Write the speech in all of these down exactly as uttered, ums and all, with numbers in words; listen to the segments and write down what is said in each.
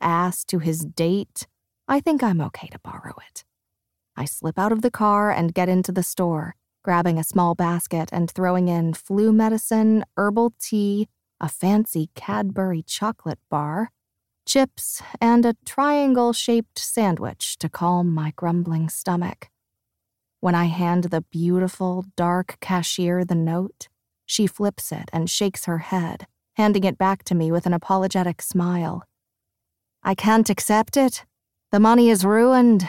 ass to his date, I think I'm okay to borrow it. I slip out of the car and get into the store, grabbing a small basket and throwing in flu medicine, herbal tea, a fancy Cadbury chocolate bar, chips, and a triangle-shaped sandwich to calm my grumbling stomach. When I hand the beautiful, dark cashier the note, she flips it and shakes her head, handing it back to me with an apologetic smile. I can't accept it. The money is ruined.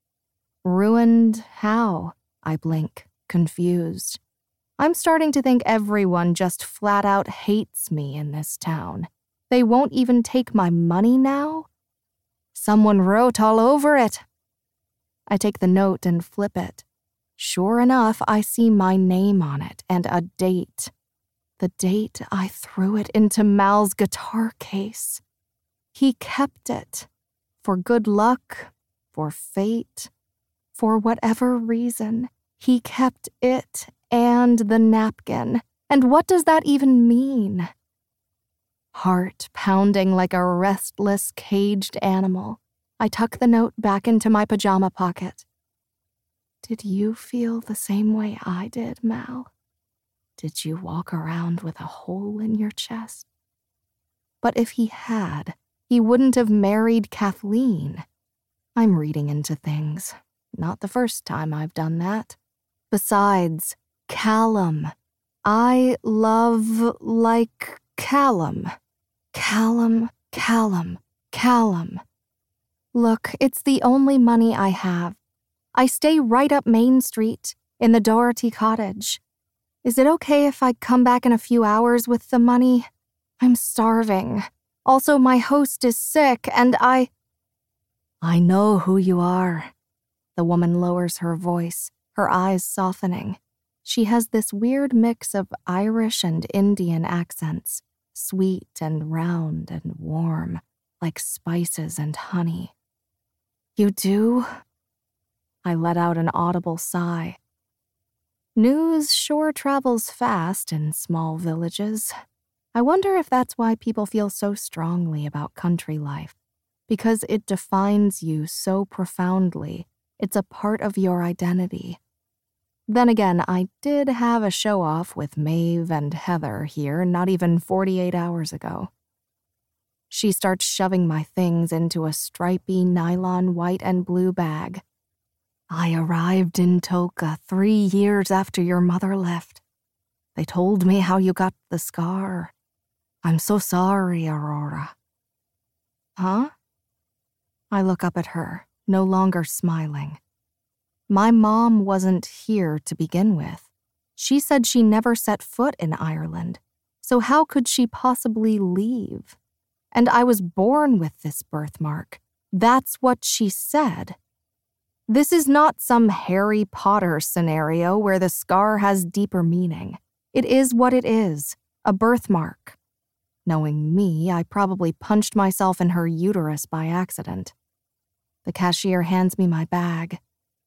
Ruined how? I blink, confused. I'm starting to think everyone just flat out hates me in this town. They won't even take my money now? Someone wrote all over it. I take the note and flip it. Sure enough, I see my name on it and a date. The date I threw it into Mal's guitar case. He kept it. For good luck, for fate, for whatever reason, he kept it and the napkin. And what does that even mean? Heart pounding like a restless, caged animal, I tuck the note back into my pajama pocket. Did you feel the same way I did, Mal? Did you walk around with a hole in your chest? But if he had, he wouldn't have married Kathleen. I'm reading into things. Not the first time I've done that. Besides, Callum. I love like Callum. Callum, Callum, Callum. Look, it's the only money I have. I stay right up Main Street, in the Doherty cottage. Is it okay if I come back in a few hours with the money? I'm starving. Also, my host is sick, and I... I know who you are. The woman lowers her voice, her eyes softening. She has this weird mix of Irish and Indian accents, sweet and round and warm, like spices and honey. You do? I let out an audible sigh. News sure travels fast in small villages. I wonder if that's why people feel so strongly about country life, because it defines you so profoundly. It's a part of your identity. Then again, I did have a show-off with Maeve and Heather here not even forty-eight hours ago. She starts shoving my things into a stripy nylon white and blue bag. I arrived in Toka three years after your mother left. They told me how you got the scar. I'm so sorry, Aurora. Huh? I look up at her, no longer smiling. My mom wasn't here to begin with. She said she never set foot in Ireland, so how could she possibly leave? And I was born with this birthmark. That's what she said. This is not some Harry Potter scenario where the scar has deeper meaning. It is what it is, a birthmark. Knowing me, I probably punched myself in her uterus by accident. The cashier hands me my bag.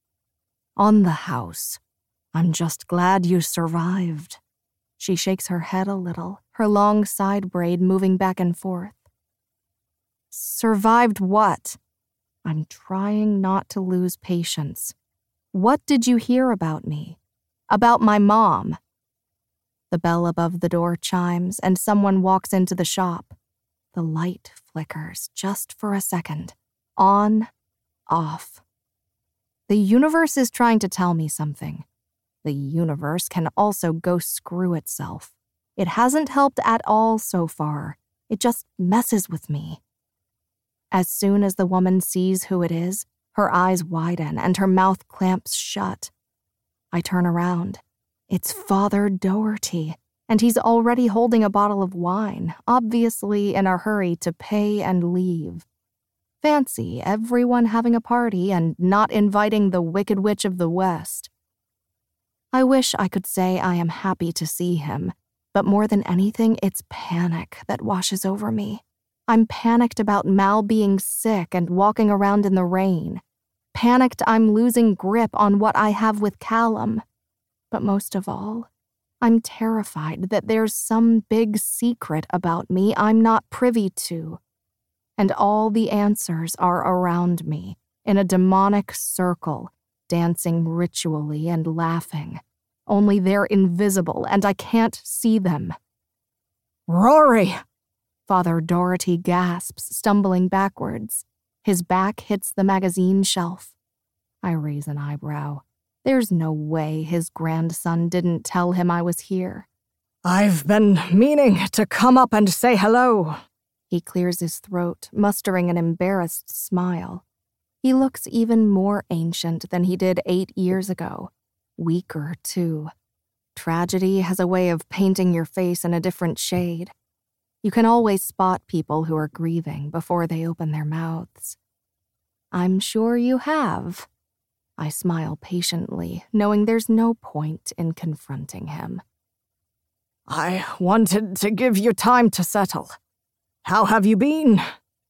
On the house. I'm just glad you survived. She shakes her head a little, her long side braid moving back and forth. Survived what? I'm trying not to lose patience. What did you hear about me? About my mom? The bell above the door chimes, and someone walks into the shop. The light flickers just for a second. On, off. The universe is trying to tell me something. The universe can also go screw itself. It hasn't helped at all so far. It just messes with me. As soon as the woman sees who it is, her eyes widen and her mouth clamps shut. I turn around. It's Father Doherty, and he's already holding a bottle of wine, obviously in a hurry to pay and leave. Fancy everyone having a party and not inviting the Wicked Witch of the West. I wish I could say I am happy to see him, but more than anything, it's panic that washes over me. I'm panicked about Mal being sick and walking around in the rain. Panicked I'm losing grip on what I have with Callum. But most of all, I'm terrified that there's some big secret about me I'm not privy to. and all the answers are around me, in a demonic circle, dancing ritually and laughing. Only they're invisible, and I can't see them. "Rory!" Father Doherty gasps, stumbling backwards. His back hits the magazine shelf. I raise an eyebrow. There's no way his grandson didn't tell him I was here. "I've been meaning to come up and say hello." He clears his throat, mustering an embarrassed smile. He looks even more ancient than he did eight years ago. Weaker, too. Tragedy has a way of painting your face in a different shade. You can always spot people who are grieving before they open their mouths. "I'm sure you have." I smile patiently, knowing there's no point in confronting him. "I wanted to give you time to settle. How have you been?"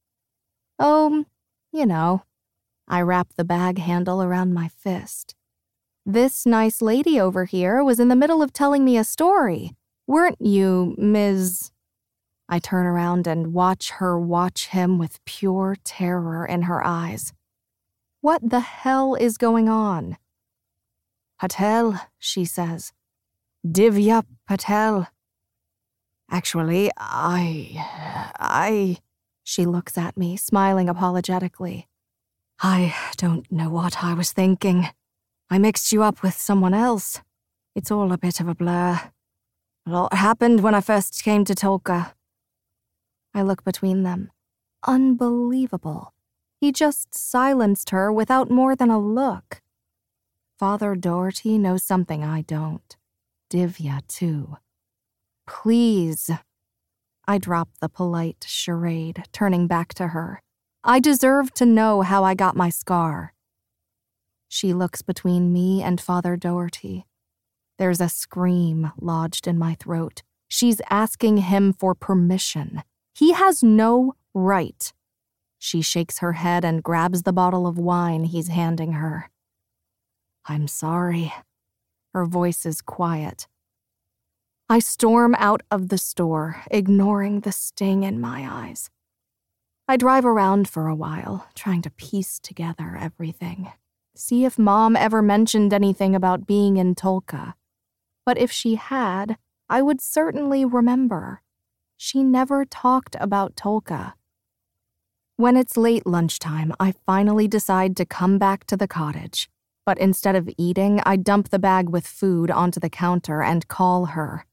"Oh, you know." I wrap the bag handle around my fist. "This nice lady over here was in the middle of telling me a story. Weren't you, Miz I turn around and watch her watch him with pure terror in her eyes. What the hell is going on? "Patel," she says. "Divya Patel." "Actually, I... I... She looks at me, smiling apologetically. "I don't know what I was thinking. I mixed you up with someone else. It's all a bit of a blur. A lot happened when I first came to Tolka." I look between them. Unbelievable. He just silenced her without more than a look. Father Doherty knows something I don't. Divya, too. "Please." I drop the polite charade, turning back to her. "I deserve to know how I got my scar." She looks between me and Father Doherty. There's a scream lodged in my throat. She's asking him for permission. He has no right. She shakes her head and grabs the bottle of wine he's handing her. "I'm sorry." Her voice is quiet. I storm out of the store, ignoring the sting in my eyes. I drive around for a while, trying to piece together everything. See if Mom ever mentioned anything about being in Tolka. But if she had, I would certainly remember. She never talked about Tolka. When it's late lunchtime, I finally decide to come back to the cottage. But instead of eating, I dump the bag with food onto the counter and call her.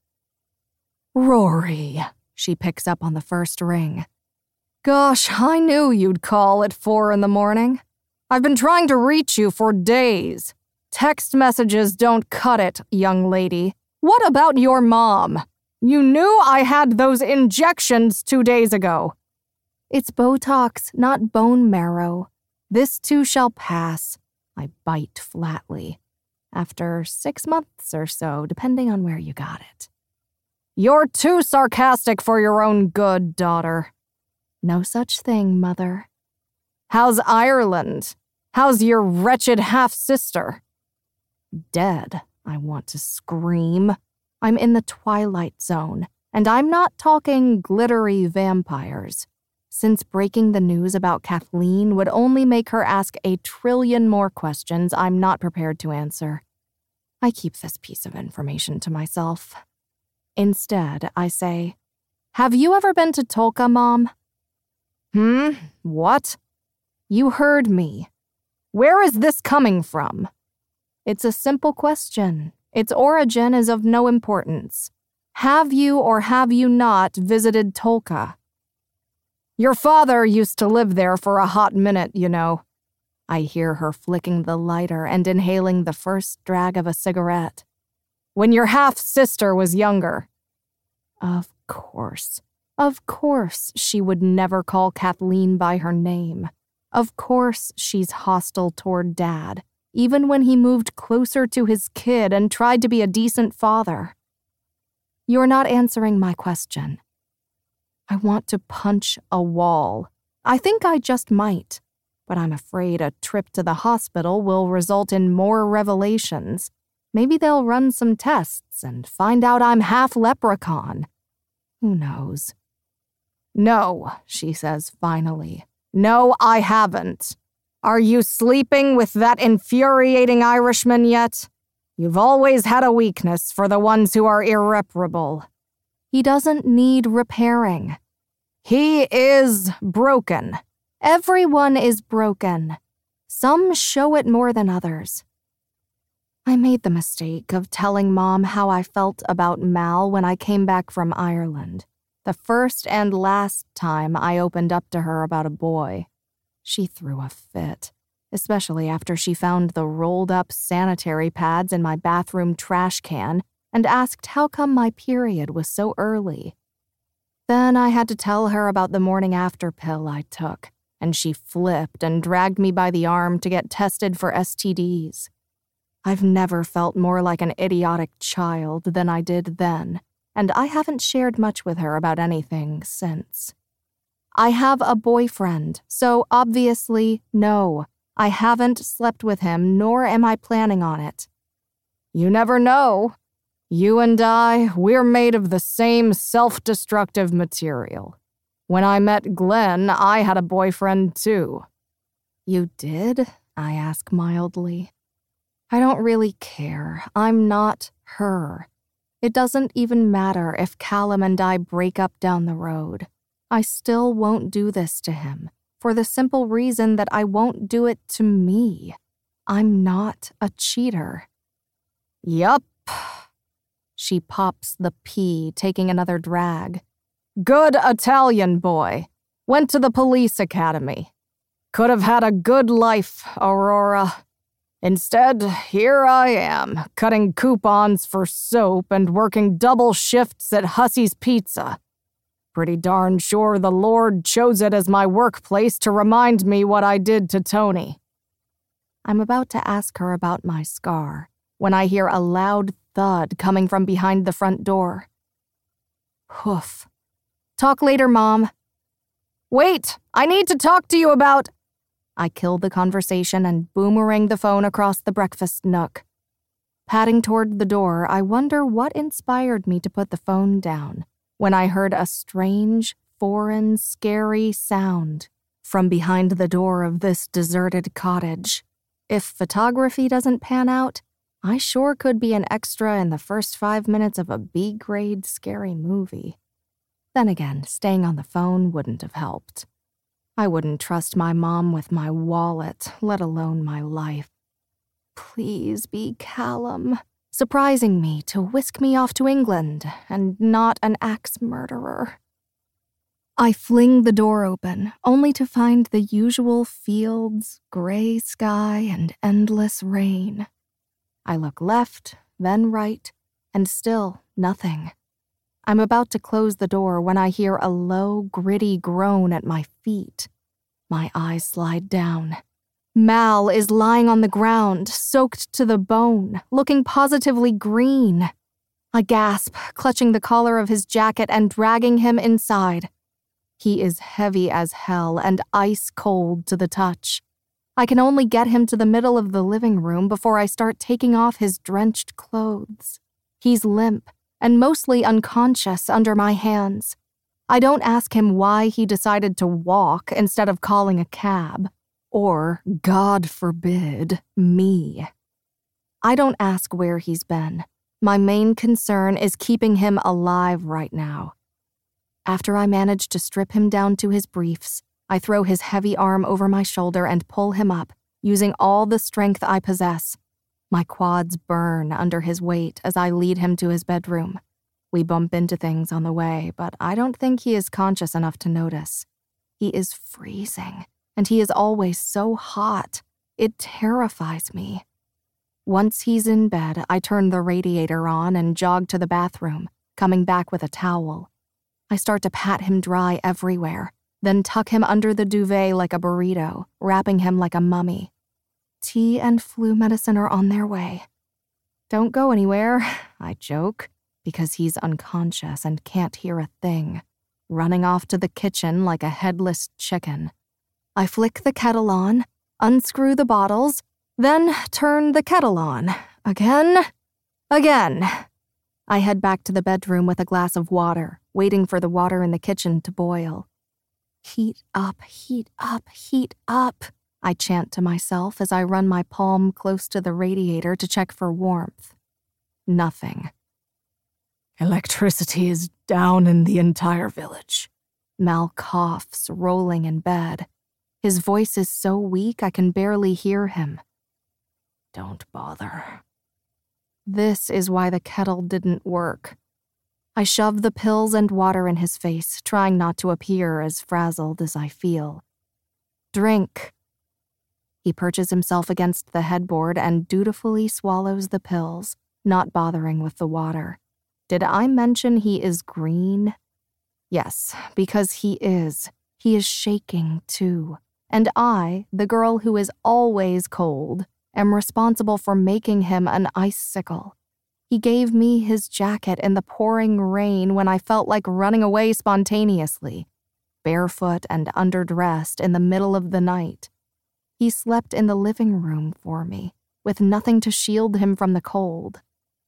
"Rory," she picks up on the first ring. "Gosh, I knew you'd call at four in the morning. I've been trying to reach you for days. Text messages don't cut it, young lady. What about your mom? You knew I had those injections two days ago." "It's Botox, not bone marrow. This too shall pass," I bite flatly. "After six months or so, depending on where you got it." "You're too sarcastic for your own good, daughter." "No such thing, Mother." "How's Ireland? How's your wretched half-sister?" Dead, I want to scream. I'm in the Twilight Zone, and I'm not talking glittery vampires. Since breaking the news about Kathleen would only make her ask a trillion more questions I'm not prepared to answer, I keep this piece of information to myself. Instead, I say, "Have you ever been to Tolka, Mom?" "Hmm? What?" "You heard me. Where is this coming from?" It's a simple question. Its origin is of no importance. Have you or have you not visited Tolka? "Your father used to live there for a hot minute, you know." I hear her flicking the lighter and inhaling the first drag of a cigarette. "When your half-sister was younger." Of course. Of course she would never call Kathleen by her name. Of course she's hostile toward Dad, even when he moved closer to his kid and tried to be a decent father. You're not answering my question. I want to punch a wall. I think I just might, but I'm afraid a trip to the hospital will result in more revelations. Maybe they'll run some tests and find out I'm half leprechaun. Who knows? No, she says finally. No, I haven't. Are you sleeping with that infuriating Irishman yet? You've always had a weakness for the ones who are irreparable. He doesn't need repairing. He is broken. Everyone is broken. Some show it more than others. I made the mistake of telling Mom how I felt about Mal when I came back from Ireland. The first and last time I opened up to her about a boy. She threw a fit, especially after she found the rolled-up sanitary pads in my bathroom trash can and asked how come my period was so early. Then I had to tell her about the morning after pill I took, and she flipped and dragged me by the arm to get tested for S T Ds. I've never felt more like an idiotic child than I did then, and I haven't shared much with her about anything since. I have a boyfriend, so obviously, no, I haven't slept with him, nor am I planning on it. You never know. You and I, we're made of the same self-destructive material. When I met Glenn, I had a boyfriend too. You did? I ask mildly. I don't really care. I'm not her. It doesn't even matter if Callum and I break up down the road. I still won't do this to him, for the simple reason that I won't do it to me. I'm not a cheater. Yup. She pops the P, taking another drag. Good Italian boy. Went to the police academy. Could have had a good life, Aurora. Instead, here I am, cutting coupons for soap and working double shifts at Hussey's Pizza. Pretty darn sure the Lord chose it as my workplace to remind me what I did to Tony. I'm about to ask her about my scar when I hear a loud thud coming from behind the front door. Hoof. Talk later, Mom. Wait, I need to talk to you about... I kill the conversation and boomerang the phone across the breakfast nook. Padding toward the door, I wonder what inspired me to put the phone down when I heard a strange, foreign, scary sound from behind the door of this deserted cottage. If photography doesn't pan out, I sure could be an extra in the first five minutes of a B-grade scary movie. Then again, staying on the phone wouldn't have helped. I wouldn't trust my mom with my wallet, let alone my life. Please be Callum, surprising me to whisk me off to England and not an axe murderer. I fling the door open, only to find the usual fields, gray sky, and endless rain. I look left, then right, and still nothing. I'm about to close the door when I hear a low, gritty groan at my feet. My eyes slide down. Mal is lying on the ground, soaked to the bone, looking positively green. I gasp, clutching the collar of his jacket and dragging him inside. He is heavy as hell and ice cold to the touch. I can only get him to the middle of the living room before I start taking off his drenched clothes. He's limp and mostly unconscious under my hands. I don't ask him why he decided to walk instead of calling a cab, or, God forbid, me. I don't ask where he's been. My main concern is keeping him alive right now. After I manage to strip him down to his briefs, I throw his heavy arm over my shoulder and pull him up, using all the strength I possess. My quads burn under his weight as I lead him to his bedroom. We bump into things on the way, but I don't think he is conscious enough to notice. He is freezing, and he is always so hot. It terrifies me. Once he's in bed, I turn the radiator on and jog to the bathroom, coming back with a towel. I start to pat him dry everywhere, then tuck him under the duvet like a burrito, wrapping him like a mummy. Tea and flu medicine are on their way. Don't go anywhere, I joke, because he's unconscious and can't hear a thing, running off to the kitchen like a headless chicken. I flick the kettle on, unscrew the bottles, then turn the kettle on. Again, again. I head back to the bedroom with a glass of water, waiting for the water in the kitchen to boil. Heat up, heat up, heat up, I chant to myself as I run my palm close to the radiator to check for warmth. Nothing. Electricity is down in the entire village. Mal coughs, rolling in bed. His voice is so weak I can barely hear him. Don't bother. This is why the kettle didn't work. I shove the pills and water in his face, trying not to appear as frazzled as I feel. Drink. He perches himself against the headboard and dutifully swallows the pills, not bothering with the water. Did I mention he is green? Yes, because he is. He is shaking, too. And I, the girl who is always cold, am responsible for making him an icicle. He gave me his jacket in the pouring rain when I felt like running away spontaneously, barefoot and underdressed in the middle of the night. He slept in the living room for me, with nothing to shield him from the cold.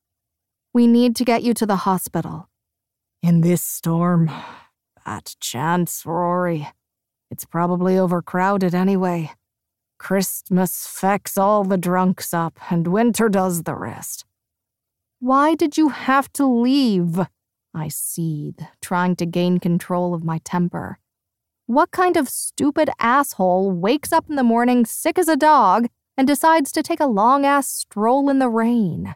We need to get you to the hospital. In this storm, that chance, Rory. It's probably overcrowded anyway. Christmas fecks all the drunks up, and winter does the rest. Why did you have to leave? I seethe, trying to gain control of my temper. What kind of stupid asshole wakes up in the morning sick as a dog and decides to take a long-ass stroll in the rain?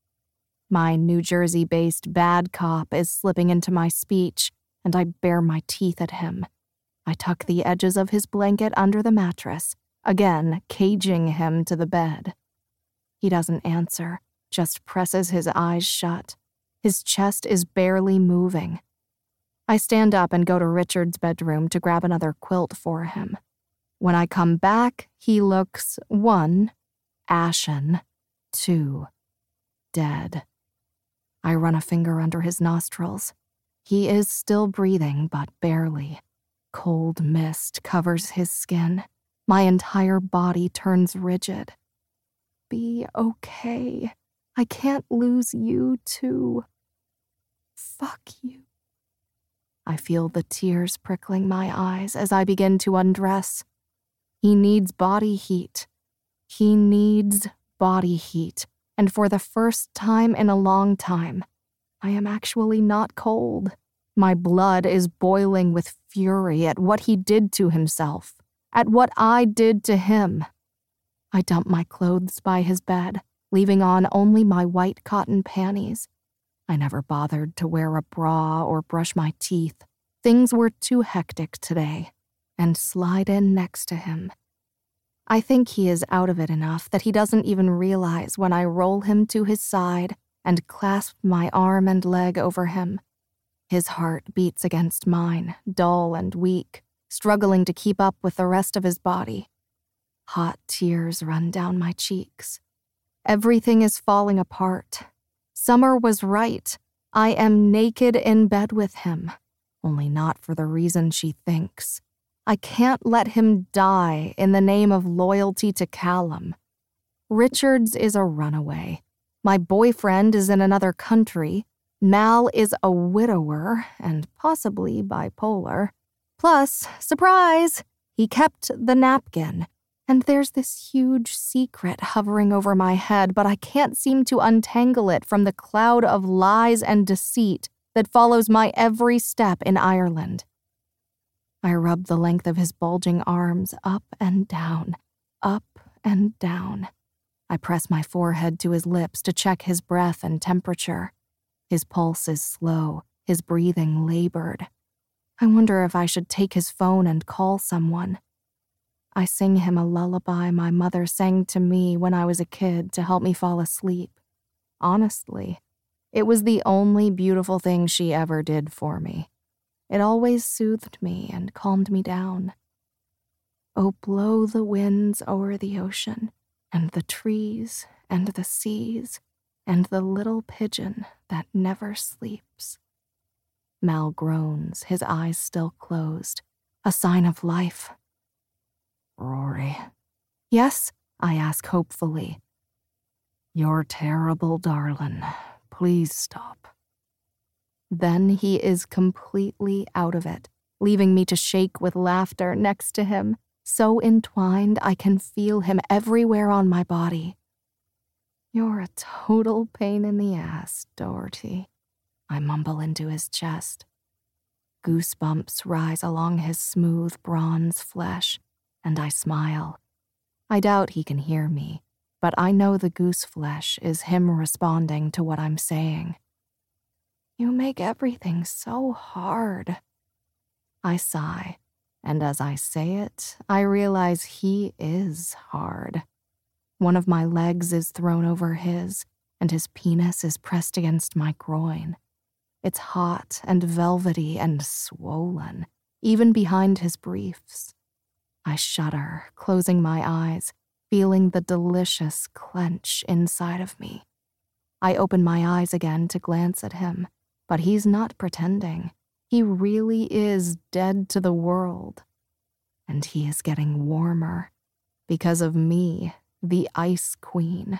My New Jersey-based bad cop is slipping into my speech, and I bare my teeth at him. I tuck the edges of his blanket under the mattress, again caging him to the bed. He doesn't answer, just presses his eyes shut. His chest is barely moving. I stand up and go to Richard's bedroom to grab another quilt for him. When I come back, he looks, one, ashen, two, dead. I run a finger under his nostrils. He is still breathing, but barely. Cold mist covers his skin. My entire body turns rigid. Be okay. I can't lose you, too. Fuck you. I feel the tears prickling my eyes as I begin to undress. He needs body heat. He needs body heat. And for the first time in a long time, I am actually not cold. My blood is boiling with fury at what he did to himself, at what I did to him. I dump my clothes by his bed, leaving on only my white cotton panties. I never bothered to wear a bra or brush my teeth. Things were too hectic today, and slide in next to him. I think he is out of it enough that he doesn't even realize when I roll him to his side and clasp my arm and leg over him. His heart beats against mine, dull and weak, struggling to keep up with the rest of his body. Hot tears run down my cheeks. Everything is falling apart. Summer was right. I am naked in bed with him, only not for the reason she thinks. I can't let him die in the name of loyalty to Callum. Richards is a runaway. My boyfriend is in another country. Mal is a widower and possibly bipolar. Plus, surprise, he kept the napkin. And there's this huge secret hovering over my head, but I can't seem to untangle it from the cloud of lies and deceit that follows my every step in Ireland. I rub the length of his bulging arms up and down, up and down. I press my forehead to his lips to check his breath and temperature. His pulse is slow, his breathing labored. I wonder if I should take his phone and call someone. I sing him a lullaby my mother sang to me when I was a kid to help me fall asleep. Honestly, it was the only beautiful thing she ever did for me. It always soothed me and calmed me down. Oh, blow the winds o'er the ocean, and the trees, and the seas, and the little pigeon that never sleeps. Mal groans, his eyes still closed, a sign of life. Rory. Yes? I ask hopefully. You're terrible, darling. Please stop. Then he is completely out of it, leaving me to shake with laughter next to him, so entwined I can feel him everywhere on my body. "You're a total pain in the ass, Doherty," I mumble into his chest. Goosebumps rise along his smooth bronze flesh, and I smile. I doubt he can hear me, but I know the goose flesh is him responding to what I'm saying. "You make everything so hard." I sigh, and as I say it, I realize he is hard. One of my legs is thrown over his, and his penis is pressed against my groin. It's hot and velvety and swollen, even behind his briefs. I shudder, closing my eyes, feeling the delicious clench inside of me. I open my eyes again to glance at him, but he's not pretending. He really is dead to the world. And he is getting warmer because of me, the Ice Queen.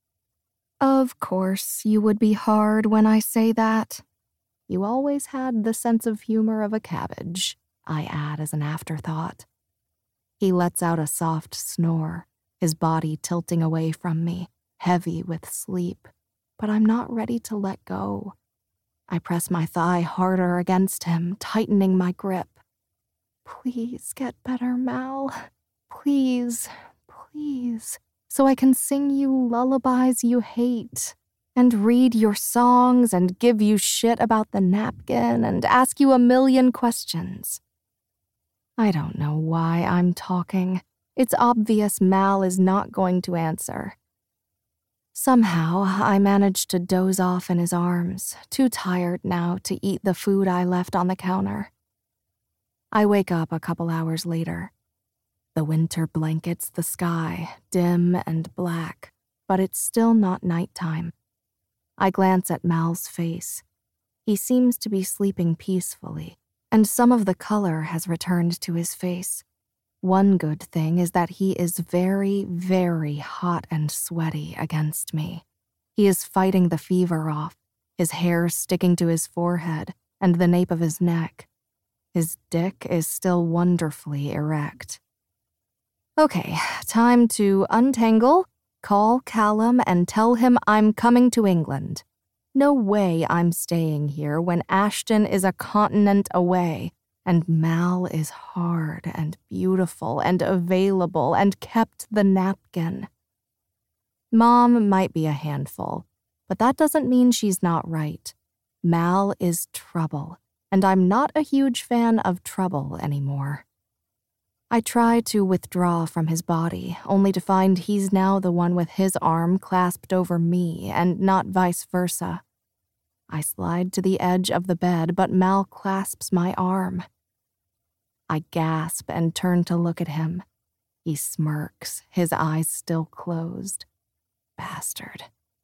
Of course, you would be hard when I say that. You always had the sense of humor of a cabbage, I add as an afterthought. He lets out a soft snore, his body tilting away from me, heavy with sleep, but I'm not ready to let go. I press my thigh harder against him, tightening my grip. "Please get better, Mal. Please, please, so I can sing you lullabies you hate, and read your songs and give you shit about the napkin and ask you a million questions." I don't know why I'm talking. It's obvious Mal is not going to answer. Somehow, I manage to doze off in his arms, too tired now to eat the food I left on the counter. I wake up a couple hours later. The winter blankets the sky, dim and black, but it's still not nighttime. I glance at Mal's face. He seems to be sleeping peacefully, and some of the color has returned to his face. One good thing is that he is very, very hot and sweaty against me. He is fighting the fever off, his hair sticking to his forehead and the nape of his neck. His dick is still wonderfully erect. Okay, time to untangle, call Callum, and tell him I'm coming to England. No way I'm staying here when Ashton is a continent away, and Mal is hard and beautiful and available and kept the napkin. Mom might be a handful, but that doesn't mean she's not right. Mal is trouble, and I'm not a huge fan of trouble anymore. I try to withdraw from his body, only to find he's now the one with his arm clasped over me and not vice versa. I slide to the edge of the bed, but Mal clasps my arm. I gasp and turn to look at him. He smirks, his eyes still closed. Bastard.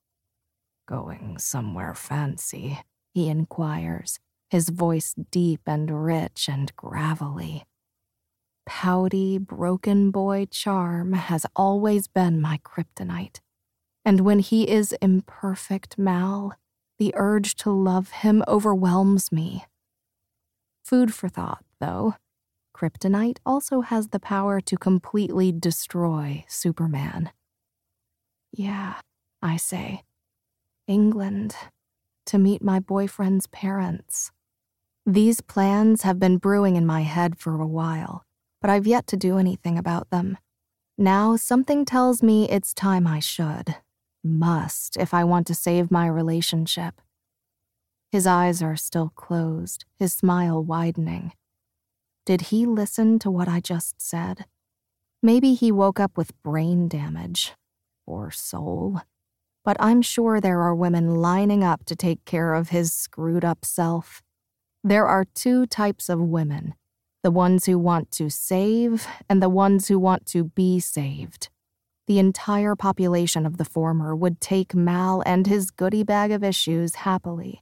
"Going somewhere fancy?" he inquires, his voice deep and rich and gravelly. Pouty, broken boy charm has always been my kryptonite. And when he is imperfect Mal, the urge to love him overwhelms me. Food for thought, though. Kryptonite also has the power to completely destroy Superman. Yeah, I say. England. To meet my boyfriend's parents. These plans have been brewing in my head for a while, but I've yet to do anything about them. Now something tells me it's time I should. Must, if I want to save my relationship. His eyes are still closed, his smile widening. Did he listen to what I just said? Maybe he woke up with brain damage. Or soul. But I'm sure there are women lining up to take care of his screwed-up self. There are two types of women. The ones who want to save, and the ones who want to be saved. The entire population of the former would take Mal and his goodie bag of issues happily.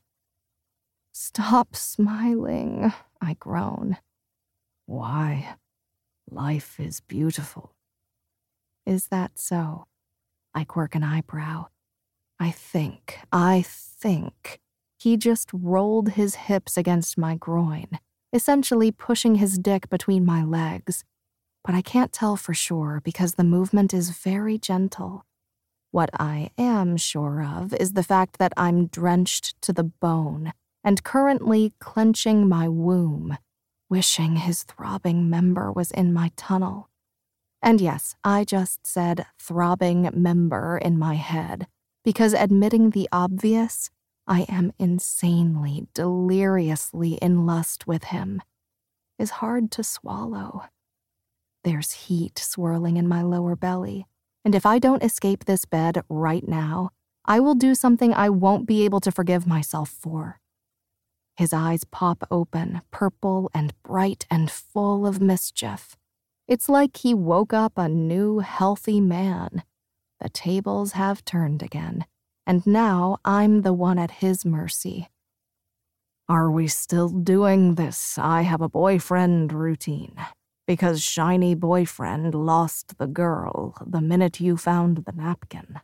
"Stop smiling," I groan. "Why? Life is beautiful." Is that so? I quirk an eyebrow. I think, I think he just rolled his hips against my groin, essentially pushing his dick between my legs. But I can't tell for sure because the movement is very gentle. What I am sure of is the fact that I'm drenched to the bone and currently clenching my womb, wishing his throbbing member was in my tunnel. And yes, I just said throbbing member in my head, because admitting the obvious, I am insanely, deliriously in lust with him, is hard to swallow. There's heat swirling in my lower belly, and if I don't escape this bed right now, I will do something I won't be able to forgive myself for. His eyes pop open, purple and bright and full of mischief. It's like he woke up a new, healthy man. The tables have turned again, and now I'm the one at his mercy. Are we still doing this I have a boyfriend routine? Because shiny boyfriend lost the girl the minute you found the napkin.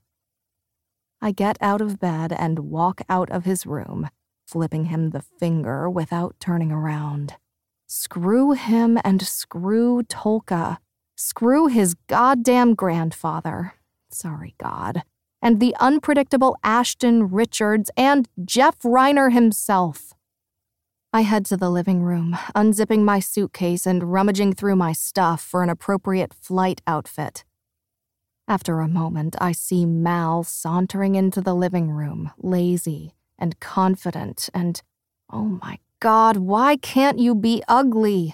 I get out of bed and walk out of his room, flipping him the finger without turning around. Screw him and screw Tolka. Screw his goddamn grandfather. Sorry, God. And the unpredictable Ashton Richards and Jeff Reiner himself. I head to the living room, unzipping my suitcase and rummaging through my stuff for an appropriate flight outfit. After a moment, I see Mal sauntering into the living room, lazy and confident and, oh my God, why can't you be ugly?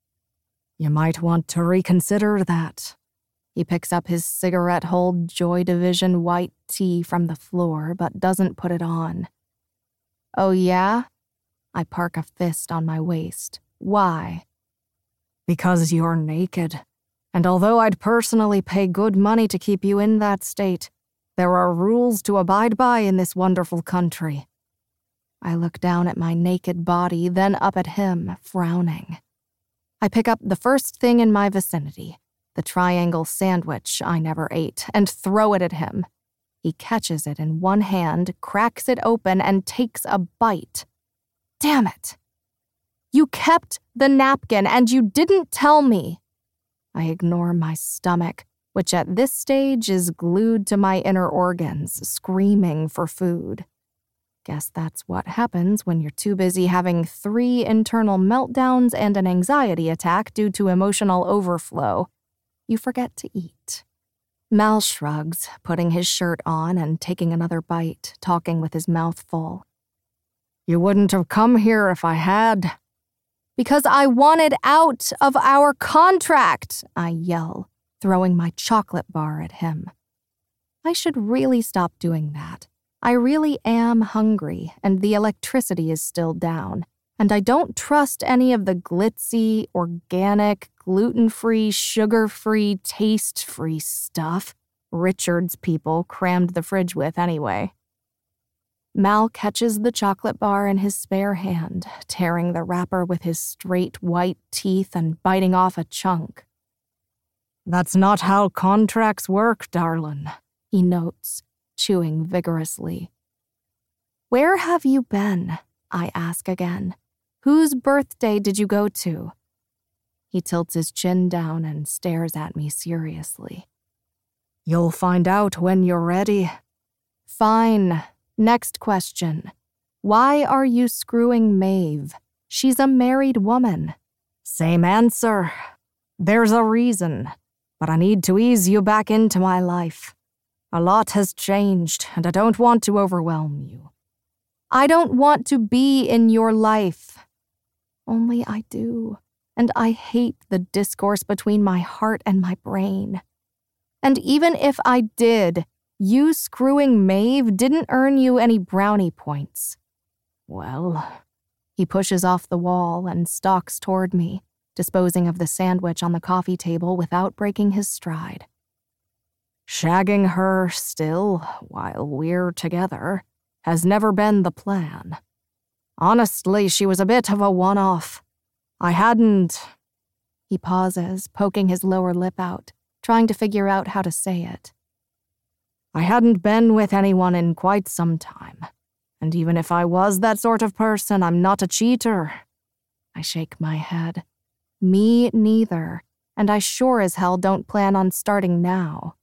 You might want to reconsider that. He picks up his cigarette-hold Joy Division white tee from the floor, but doesn't put it on. Oh yeah? I park a fist on my waist. Why? Because you're naked. And although I'd personally pay good money to keep you in that state, there are rules to abide by in this wonderful country. I look down at my naked body, then up at him, frowning. I pick up the first thing in my vicinity, the triangle sandwich I never ate, and throw it at him. He catches it in one hand, cracks it open, and takes a bite. Damn it. You kept the napkin and you didn't tell me. I ignore my stomach, which at this stage is glued to my inner organs, screaming for food. Guess that's what happens when you're too busy having three internal meltdowns and an anxiety attack due to emotional overflow. You forget to eat. Mal shrugs, putting his shirt on and taking another bite, talking with his mouth full. You wouldn't have come here if I had. Because I wanted out of our contract, I yell, throwing my chocolate bar at him. I should really stop doing that. I really am hungry, and the electricity is still down, and I don't trust any of the glitzy, organic, gluten-free, sugar-free, taste-free stuff Richard's people crammed the fridge with anyway. Mal catches the chocolate bar in his spare hand, tearing the wrapper with his straight white teeth and biting off a chunk. That's not how contracts work, darling, he notes, chewing vigorously. Where have you been? I ask again. Whose birthday did you go to? He tilts his chin down and stares at me seriously. You'll find out when you're ready. Fine. Next question. Why are you screwing Maeve? She's a married woman. Same answer. There's a reason, but I need to ease you back into my life. A lot has changed, and I don't want to overwhelm you. I don't want to be in your life. Only I do, and I hate the discourse between my heart and my brain. And even if I did, you screwing Maeve didn't earn you any brownie points. Well, he pushes off the wall and stalks toward me, disposing of the sandwich on the coffee table without breaking his stride. Shagging her still, while we're together, has never been the plan. Honestly, she was a bit of a one-off. I hadn't... He pauses, poking his lower lip out, trying to figure out how to say it. I hadn't been with anyone in quite some time, and even if I was that sort of person, I'm not a cheater. I shake my head. Me neither, and I sure as hell don't plan on starting now.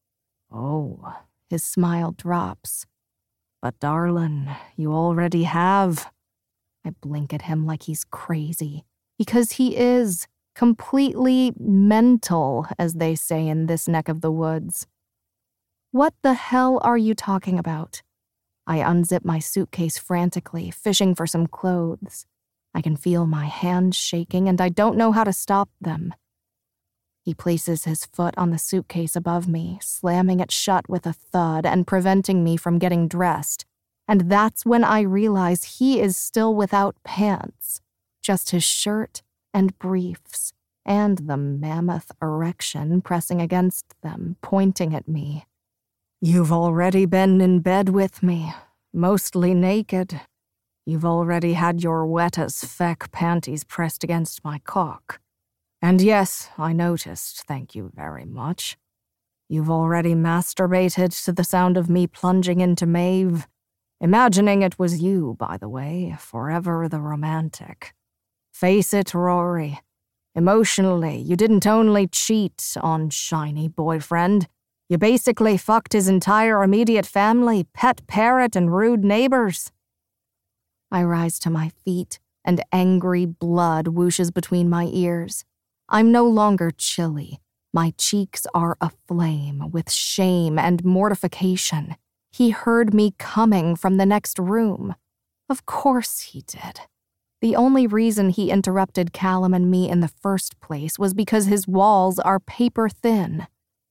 Oh, his smile drops. But darlin', you already have. I blink at him like he's crazy, because he is completely mental, as they say in this neck of the woods. What the hell are you talking about? I unzip my suitcase frantically, fishing for some clothes. I can feel my hands shaking, and I don't know how to stop them. He places his foot on the suitcase above me, slamming it shut with a thud and preventing me from getting dressed. And that's when I realize he is still without pants, just his shirt and briefs, and the mammoth erection pressing against them, pointing at me. You've already been in bed with me, mostly naked. You've already had your wet as feck panties pressed against my cock. And yes, I noticed, thank you very much. You've already masturbated to the sound of me plunging into Maeve, imagining it was you, by the way, forever the romantic. Face it, Rory. Emotionally, you didn't only cheat on shiny boyfriend, you basically fucked his entire immediate family, pet parrot, and rude neighbors. I rise to my feet, and angry blood whooshes between my ears. I'm no longer chilly. My cheeks are aflame with shame and mortification. He heard me coming from the next room. Of course he did. The only reason he interrupted Callum and me in the first place was because his walls are paper thin.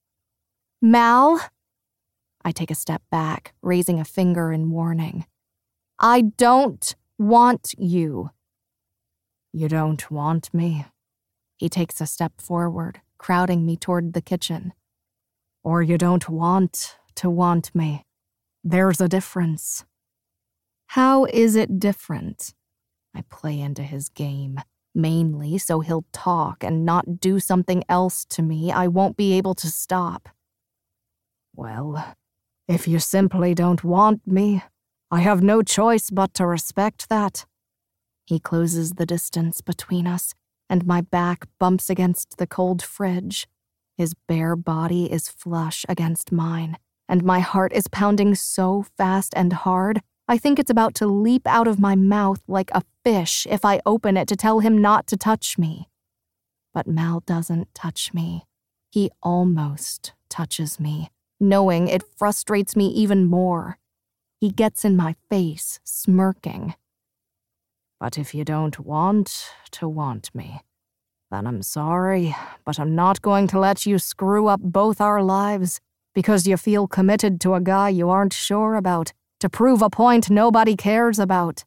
Mal? I take a step back, raising a finger in warning. I don't want you. You don't want me? He takes a step forward, crowding me toward the kitchen. Or you don't want to want me. There's a difference. How is it different? I play into his game, mainly so he'll talk and not do something else to me I won't be able to stop. Well, if you simply don't want me, I have no choice but to respect that. He closes the distance between us, and my back bumps against the cold fridge. His bare body is flush against mine, and my heart is pounding so fast and hard, I think it's about to leap out of my mouth like a fish if I open it to tell him not to touch me. But Mal doesn't touch me. He almost touches me, knowing it frustrates me even more. He gets in my face, smirking. But if you don't want to want me, then I'm sorry, but I'm not going to let you screw up both our lives because you feel committed to a guy you aren't sure about, to prove a point nobody cares about.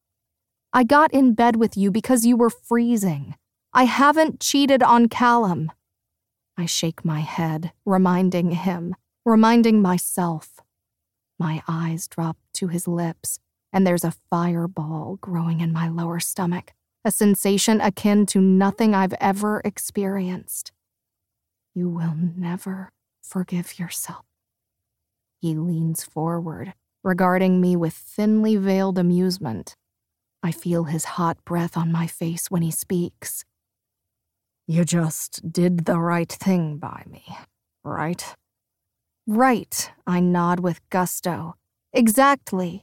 I got in bed with you because you were freezing. I haven't cheated on Callum. I shake my head, reminding him, reminding myself. My eyes drop to his lips, and there's a fireball growing in my lower stomach, a sensation akin to nothing I've ever experienced. You will never forgive yourself. He leans forward, regarding me with thinly veiled amusement. I feel his hot breath on my face when he speaks. You just did the right thing by me, right? Right, I nod with gusto. Exactly.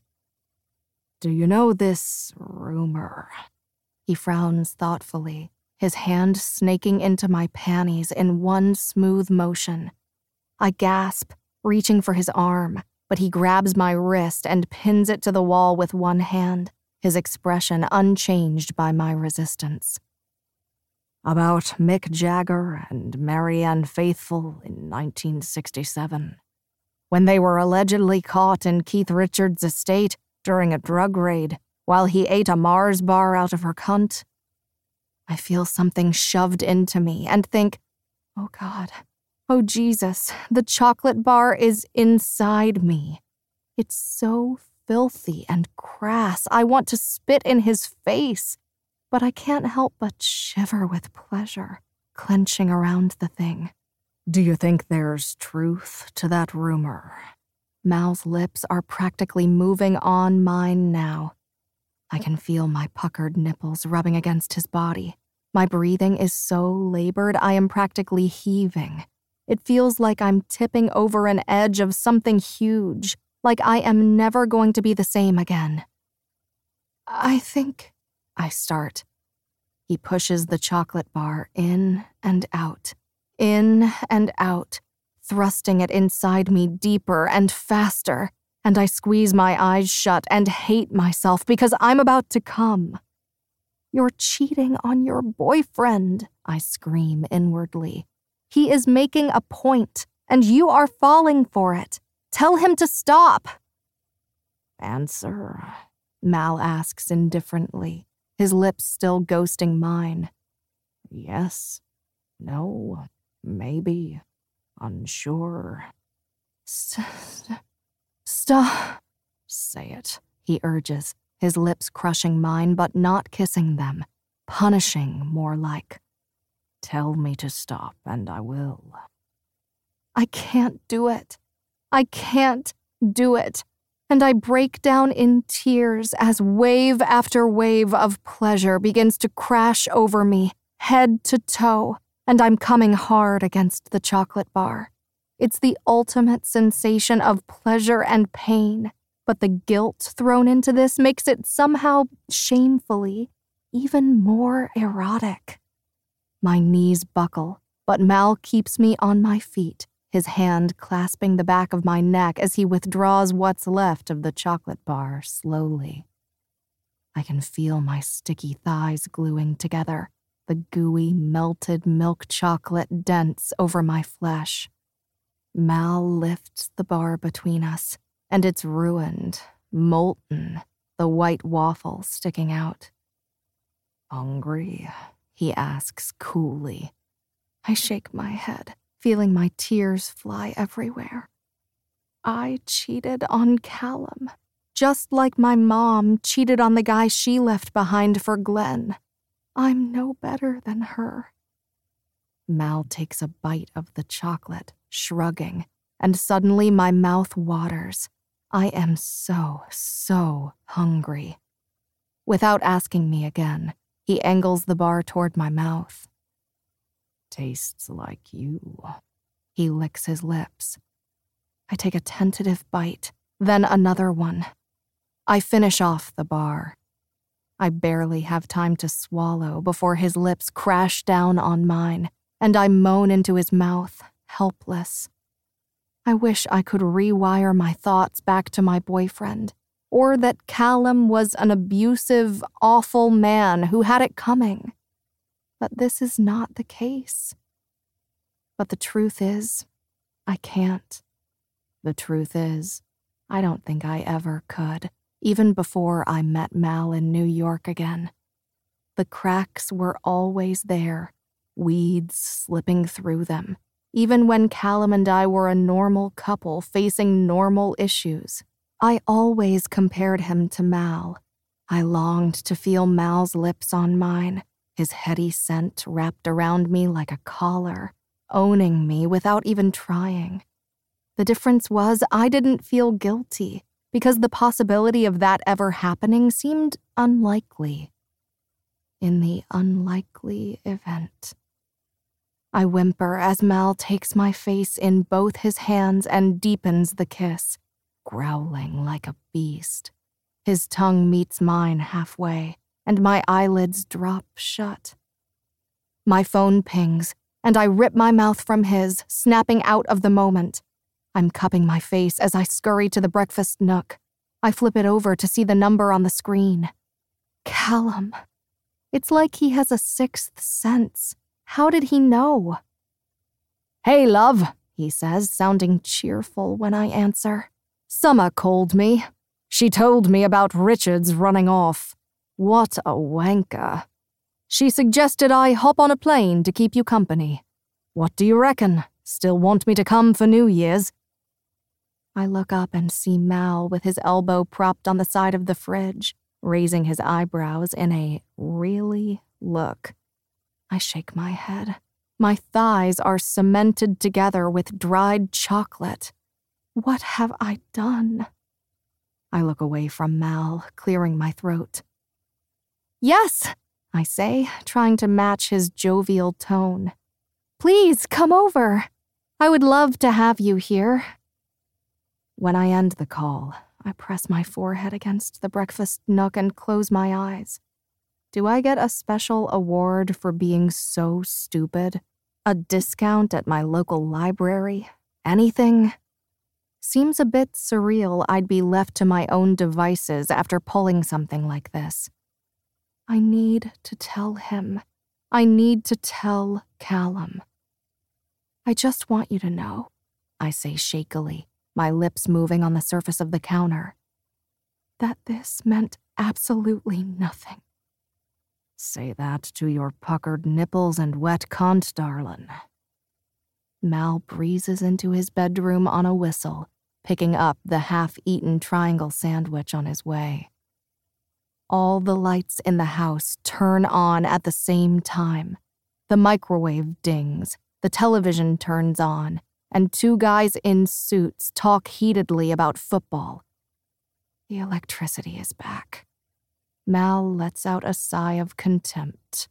Do you know this rumor? He frowns thoughtfully, his hand snaking into my panties in one smooth motion. I gasp, reaching for his arm, but he grabs my wrist and pins it to the wall with one hand, his expression unchanged by my resistance. About Mick Jagger and Marianne Faithfull in nineteen sixty-seven, when they were allegedly caught in Keith Richards' estate during a drug raid while he ate a Mars bar out of her cunt. I feel something shoved into me and think, oh God, oh Jesus, the chocolate bar is inside me. It's so filthy and crass. I want to spit in his face, but I can't help but shiver with pleasure, clenching around the thing. Do you think there's truth to that rumor? Mal's lips are practically moving on mine now. I can feel my puckered nipples rubbing against his body. My breathing is so labored I am practically heaving. It feels like I'm tipping over an edge of something huge, like I am never going to be the same again. I think, I start. He pushes the chocolate bar in and out, in and out, thrusting it inside me deeper and faster, and I squeeze my eyes shut and hate myself because I'm about to come. You're cheating on your boyfriend, I scream inwardly. He is making a point, and you are falling for it. Tell him to stop. Answer, Mal asks indifferently, his lips still ghosting mine. Yes, no, maybe, unsure. St- st- stop. Say it, he urges, his lips crushing mine but not kissing them, punishing more like. Tell me to stop and I will. I can't do it. I can't do it. And I break down in tears as wave after wave of pleasure begins to crash over me, head to toe, and I'm coming hard against the chocolate bar. It's the ultimate sensation of pleasure and pain, but the guilt thrown into this makes it somehow shamefully even more erotic. My knees buckle, but Mal keeps me on my feet, his hand clasping the back of my neck as he withdraws what's left of the chocolate bar slowly. I can feel my sticky thighs gluing together, the gooey, melted milk chocolate dense over my flesh. Mal lifts the bar between us, and it's ruined, molten, the white waffle sticking out. Hungry? He asks coolly. I shake my head, feeling my tears fly everywhere. I cheated on Callum, just like my mom cheated on the guy she left behind for Glenn. I'm no better than her. Mal takes a bite of the chocolate, shrugging, and suddenly my mouth waters. I am so, so hungry. Without asking me again, he angles the bar toward my mouth. Tastes like you. He licks his lips. I take a tentative bite, then another one. I finish off the bar. I barely have time to swallow before his lips crash down on mine, and I moan into his mouth, helpless. I wish I could rewire my thoughts back to my boyfriend, or that Callum was an abusive, awful man who had it coming. But this is not the case. But the truth is, I can't. The truth is, I don't think I ever could, even before I met Mal in New York again. The cracks were always there, weeds slipping through them, even when Callum and I were a normal couple facing normal issues. I always compared him to Mal. I longed to feel Mal's lips on mine, his heady scent wrapped around me like a collar, owning me without even trying. The difference was I didn't feel guilty, because the possibility of that ever happening seemed unlikely. In the unlikely event. I whimper as Mal takes my face in both his hands and deepens the kiss, growling like a beast. His tongue meets mine halfway, and my eyelids drop shut. My phone pings, and I rip my mouth from his, snapping out of the moment. I'm cupping my face as I scurry to the breakfast nook. I flip it over to see the number on the screen. Callum. It's like he has a sixth sense. How did he know? Hey, love, he says, sounding cheerful when I answer. Summer called me. She told me about Richards running off. What a wanker. She suggested I hop on a plane to keep you company. What do you reckon? Still want me to come for New Year's? I look up and see Mal with his elbow propped on the side of the fridge, raising his eyebrows in a really look. I shake my head. My thighs are cemented together with dried chocolate. What have I done? I look away from Mal, clearing my throat. Yes, I say, trying to match his jovial tone. Please, come over. I would love to have you here. When I end the call, I press my forehead against the breakfast nook and close my eyes. Do I get a special award for being so stupid? A discount at my local library? Anything? Seems a bit surreal I'd be left to my own devices after pulling something like this. I need to tell him. I need to tell Callum. I just want you to know, I say shakily, my lips moving on the surface of the counter, that this meant absolutely nothing. Say that to your puckered nipples and wet cunt, darlin'. Mal breezes into his bedroom on a whistle, picking up the half-eaten triangle sandwich on his way. All the lights in the house turn on at the same time. The microwave dings, the television turns on, and two guys in suits talk heatedly about football. The electricity is back. Mal lets out a sigh of contempt.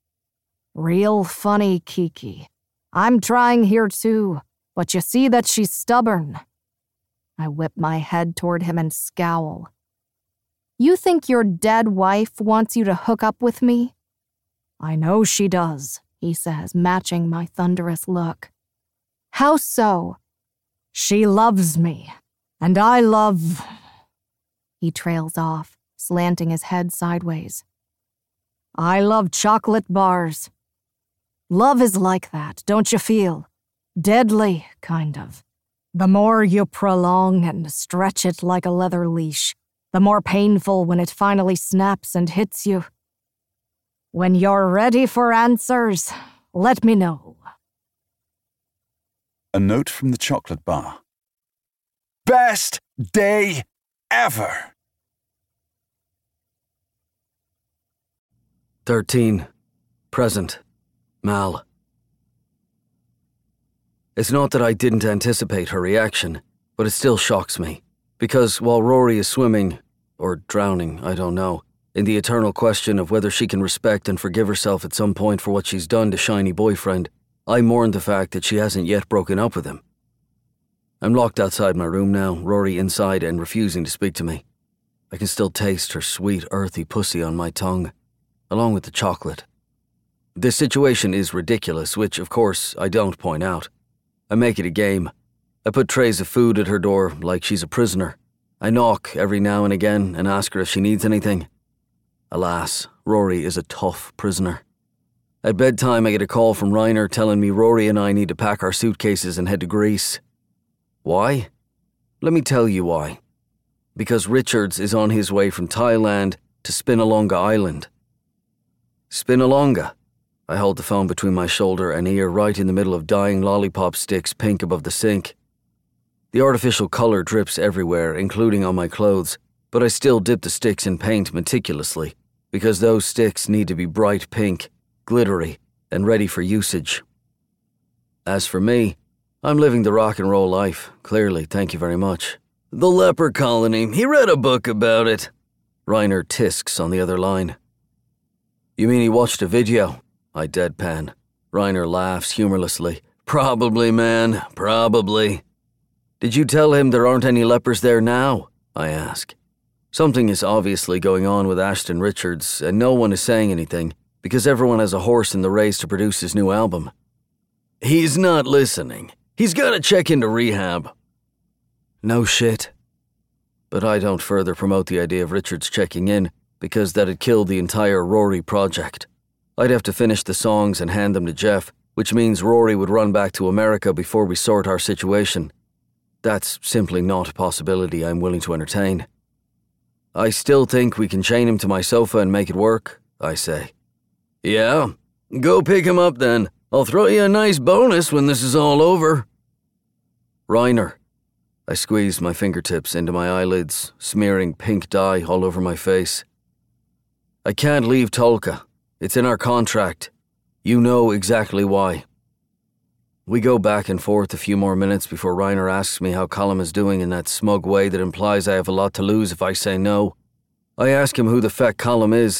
Real funny, Kiki. I'm trying here too, but you see that she's stubborn. I whip my head toward him and scowl. You think your dead wife wants you to hook up with me? I know she does, he says, matching my thunderous look. How so? She loves me, and I love... He trails off, slanting his head sideways. I love chocolate bars. Love is like that, don't you feel? Deadly, kind of. The more you prolong and stretch it like a leather leash, the more painful when it finally snaps and hits you. When you're ready for answers, let me know. A note from the chocolate bar. Best day ever! thirteen. Present. Mal. It's not that I didn't anticipate her reaction, but it still shocks me. Because while Rory is swimming, or drowning, I don't know, in the eternal question of whether she can respect and forgive herself at some point for what she's done to Shiny Boyfriend, I mourn the fact that she hasn't yet broken up with him. I'm locked outside my room now, Rory inside and refusing to speak to me. I can still taste her sweet, earthy pussy on my tongue, along with the chocolate. This situation is ridiculous, which, of course, I don't point out. I make it a game. I put trays of food at her door like she's a prisoner. I knock every now and again and ask her if she needs anything. Alas, Rory is a tough prisoner. At bedtime, I get a call from Reiner telling me Rory and I need to pack our suitcases and head to Greece. Why? Let me tell you why. Because Richards is on his way from Thailand to Spinalonga Island. Spinalonga? I hold the phone between my shoulder and ear right in the middle of dying lollipop sticks pink above the sink. The artificial color drips everywhere, including on my clothes, but I still dip the sticks in paint meticulously, because those sticks need to be bright pink, glittery, and ready for usage. As for me, I'm living the rock and roll life, clearly, thank you very much. The leper colony, he read a book about it. Reiner tisks on the other line. You mean he watched a video? I deadpan. Reiner laughs humorlessly. Probably, man, probably. Did you tell him there aren't any lepers there now? I ask. Something is obviously going on with Ashton Richards, and no one is saying anything, because everyone has a horse in the race to produce his new album. He's not listening. He's got to check into rehab. No shit. But I don't further promote the idea of Richards checking in, because that'd kill the entire Rory project. I'd have to finish the songs and hand them to Jeff, which means Rory would run back to America before we sort our situation. That's simply not a possibility I'm willing to entertain. I still think we can chain him to my sofa and make it work, I say. Yeah, go pick him up then. I'll throw you a nice bonus when this is all over. Reiner. I squeeze my fingertips into my eyelids, smearing pink dye all over my face. I can't leave Tolka. It's in our contract. You know exactly why. We go back and forth a few more minutes before Reiner asks me how Callum is doing in that smug way that implies I have a lot to lose if I say no. I ask him who the feck Callum is,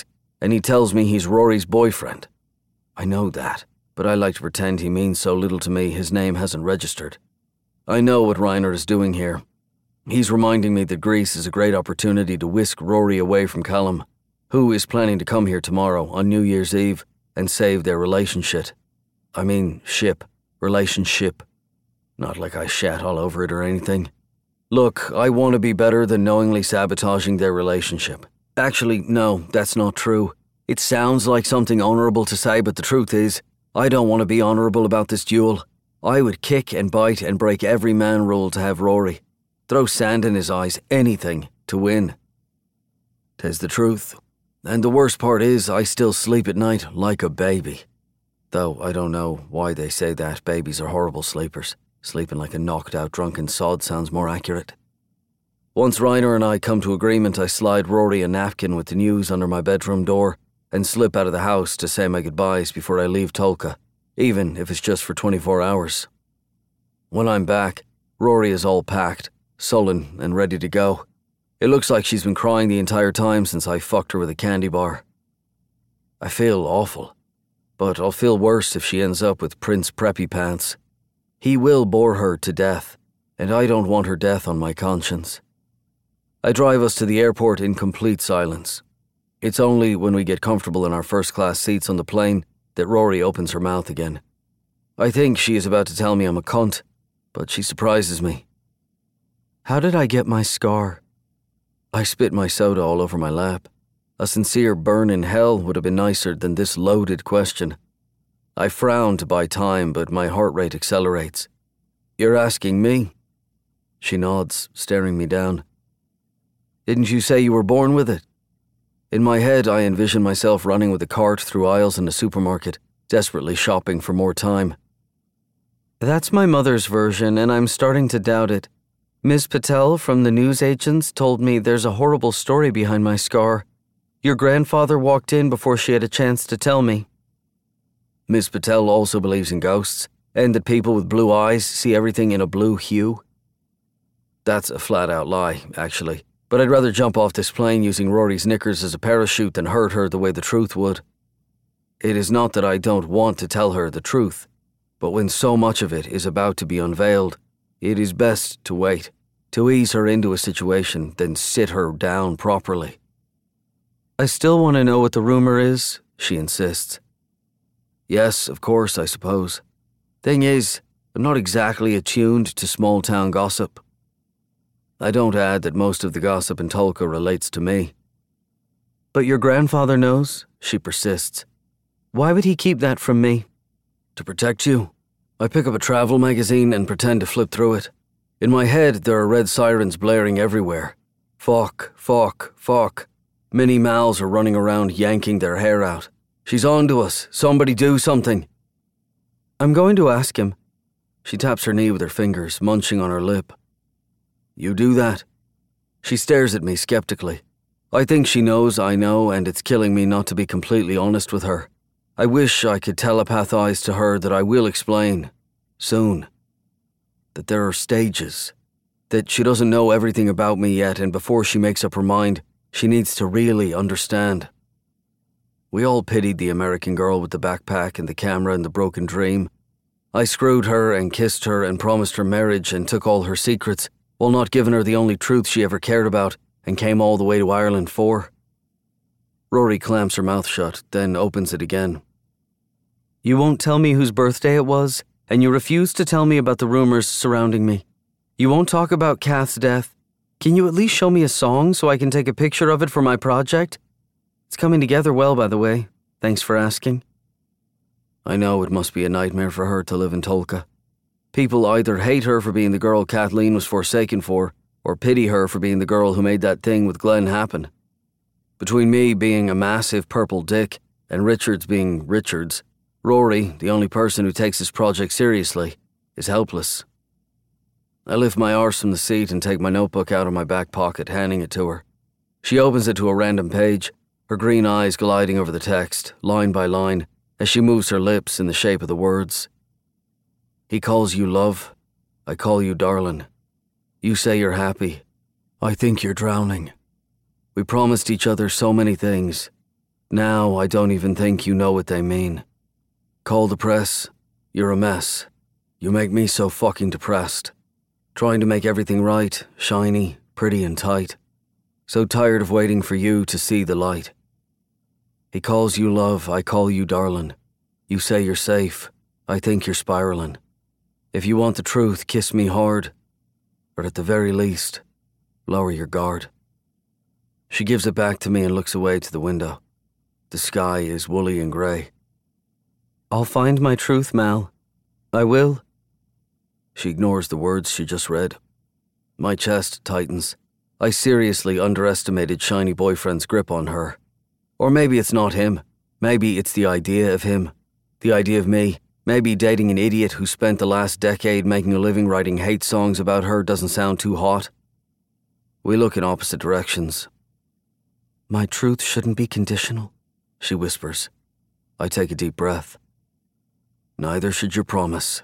and he tells me he's Rory's boyfriend. I know that, but I like to pretend he means so little to me his name hasn't registered. I know what Reiner is doing here. He's reminding me that Greece is a great opportunity to whisk Rory away from Callum, who is planning to come here tomorrow on New Year's Eve and save their relationship. I mean, ship. Relationship. Not like I shat all over it or anything. Look, I want to be better than knowingly sabotaging their relationship. Actually, no, that's not true. It sounds like something honorable to say, but the truth is, I don't want to be honorable about this duel. I would kick and bite and break every man rule to have Rory. Throw sand in his eyes, anything, to win. 'Tis the truth. And the worst part is, I still sleep at night like a baby. Though I don't know why they say that babies are horrible sleepers. Sleeping like a knocked-out drunken sod sounds more accurate. Once Reiner and I come to agreement, I slide Rory a napkin with the news under my bedroom door and slip out of the house to say my goodbyes before I leave Tolka, even if it's just for twenty-four hours. When I'm back, Rory is all packed, sullen and ready to go. It looks like she's been crying the entire time since I fucked her with a candy bar. I feel awful, but I'll feel worse if she ends up with Prince Preppy Pants. He will bore her to death, and I don't want her death on my conscience. I drive us to the airport in complete silence. It's only when we get comfortable in our first-class seats on the plane that Rory opens her mouth again. I think she is about to tell me I'm a cunt, but she surprises me. How did I get my scar? I spit my soda all over my lap. A sincere burn in hell would have been nicer than this loaded question. I frown to buy time, but my heart rate accelerates. You're asking me? She nods, staring me down. Didn't you say you were born with it? In my head, I envision myself running with a cart through aisles in a supermarket, desperately shopping for more time. That's my mother's version, and I'm starting to doubt it. Miss Patel from the news agents told me there's a horrible story behind my scar. Your grandfather walked in before she had a chance to tell me. Miss Patel also believes in ghosts, and that people with blue eyes see everything in a blue hue. That's a flat-out lie, actually. But I'd rather jump off this plane using Rory's knickers as a parachute than hurt her the way the truth would. It is not that I don't want to tell her the truth, but when so much of it is about to be unveiled, it is best to wait, to ease her into a situation, then sit her down properly. I still want to know what the rumor is, she insists. Yes, of course, I suppose. Thing is, I'm not exactly attuned to small-town gossip. I don't add that most of the gossip in Tolka relates to me. But your grandfather knows, she persists. Why would he keep that from me? To protect you. I pick up a travel magazine and pretend to flip through it. In my head, there are red sirens blaring everywhere. Fuck, fuck, fuck. Many mouths are running around yanking their hair out. She's on to us. Somebody do something. I'm going to ask him. She taps her knee with her fingers, munching on her lip. You do that? She stares at me skeptically. I think she knows I know, and it's killing me not to be completely honest with her. I wish I could telepathize to her that I will explain. Soon. That there are stages. That she doesn't know everything about me yet, and before she makes up her mind, she needs to really understand. We all pitied the American girl with the backpack and the camera and the broken dream. I screwed her and kissed her and promised her marriage and took all her secrets, while not giving her the only truth she ever cared about and came all the way to Ireland for. Rory clamps her mouth shut, then opens it again. You won't tell me whose birthday it was, and you refuse to tell me about the rumors surrounding me. You won't talk about Kath's death. Can you at least show me a song so I can take a picture of it for my project? It's coming together well, by the way. Thanks for asking. I know it must be a nightmare for her to live in Tolka. People either hate her for being the girl Kathleen was forsaken for, or pity her for being the girl who made that thing with Glenn happen. Between me being a massive purple dick and Richards being Richards, Rory, the only person who takes this project seriously, is helpless. I lift my arse from the seat and take my notebook out of my back pocket, handing it to her. She opens it to a random page, her green eyes gliding over the text, line by line, as she moves her lips in the shape of the words. He calls you love. I call you darling. You say you're happy. I think you're drowning. We promised each other so many things. Now I don't even think you know what they mean. Call the press. You're a mess. You make me so fucking depressed. Trying to make everything right, shiny, pretty and tight. So tired of waiting for you to see the light. He calls you love, I call you darling. You say you're safe, I think you're spiraling. If you want the truth, kiss me hard. But at the very least, lower your guard. She gives it back to me and looks away to the window. The sky is woolly and grey. I'll find my truth, Mal. I will. She ignores the words she just read. My chest tightens. I seriously underestimated shiny boyfriend's grip on her. Or maybe it's not him. Maybe it's the idea of him. The idea of me. Maybe dating an idiot who spent the last decade making a living writing hate songs about her doesn't sound too hot. We look in opposite directions. My truth shouldn't be conditional, she whispers. I take a deep breath. Neither should your promise.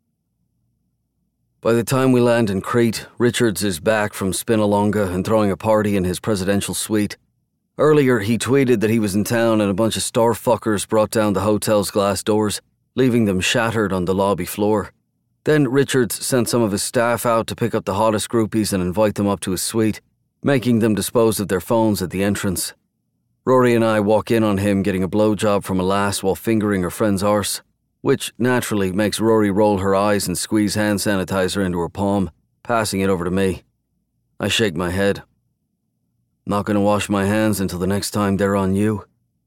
By the time we land in Crete, Richards is back from Spinalonga and throwing a party in his presidential suite. Earlier, he tweeted that he was in town and a bunch of starfuckers brought down the hotel's glass doors, leaving them shattered on the lobby floor. Then Richards sent some of his staff out to pick up the hottest groupies and invite them up to his suite, making them dispose of their phones at the entrance. Rory and I walk in on him getting a blowjob from a lass while fingering her friend's arse, which naturally makes Rory roll her eyes and squeeze hand sanitizer into her palm, passing it over to me. I shake my head. Not gonna wash my hands until the next time they're on you.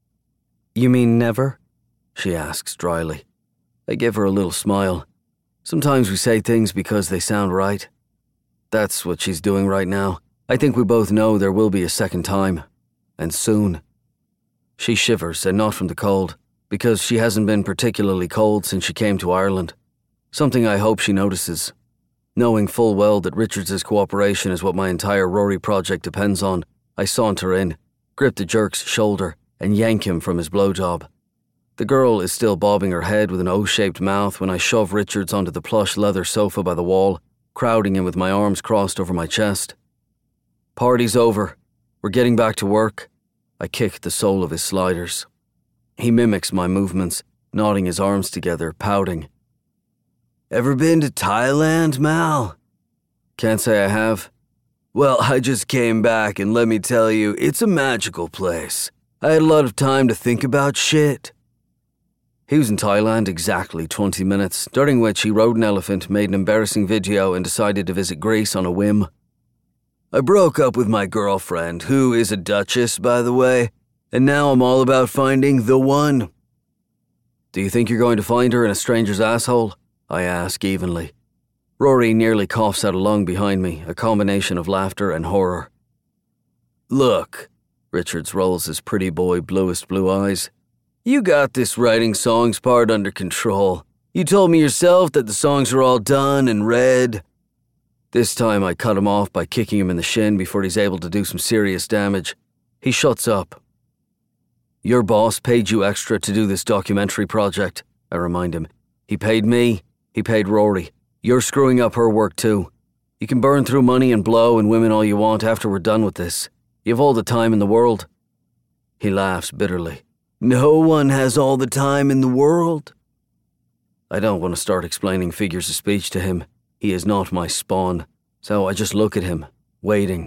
You mean never? She asks dryly. I give her a little smile. Sometimes we say things because they sound right. That's what she's doing right now. I think we both know there will be a second time. And soon. She shivers, and not from the cold, because she hasn't been particularly cold since she came to Ireland. Something I hope she notices. Knowing full well that Richards' cooperation is what my entire Rory project depends on, I saunter in, grip the jerk's shoulder, and yank him from his blowjob. The girl is still bobbing her head with an O-shaped mouth when I shove Richards onto the plush leather sofa by the wall, crowding him with my arms crossed over my chest. Party's over. We're getting back to work. I kick the sole of his sliders. He mimics my movements, knotting his arms together, pouting. Ever been to Thailand, Mal? Can't say I have. Well, I just came back and let me tell you, it's a magical place. I had a lot of time to think about shit. He was in Thailand exactly twenty minutes, during which he rode an elephant, made an embarrassing video, and decided to visit Greece on a whim. I broke up with my girlfriend, who is a duchess, by the way, and now I'm all about finding the one. Do you think you're going to find her in a stranger's asshole? I ask evenly. Rory nearly coughs out a lung behind me, a combination of laughter and horror. Look, Richards rolls his pretty boy bluest blue eyes. You got this writing songs part under control. You told me yourself that the songs are all done and read. This time I cut him off by kicking him in the shin before he's able to do some serious damage. He shuts up. Your boss paid you extra to do this documentary project, I remind him. He paid me, he paid Rory. You're screwing up her work too. You can burn through money and blow and women all you want after we're done with this. You have all the time in the world. He laughs bitterly. No one has all the time in the world. I don't want to start explaining figures of speech to him. He is not my spawn, so I just look at him, waiting.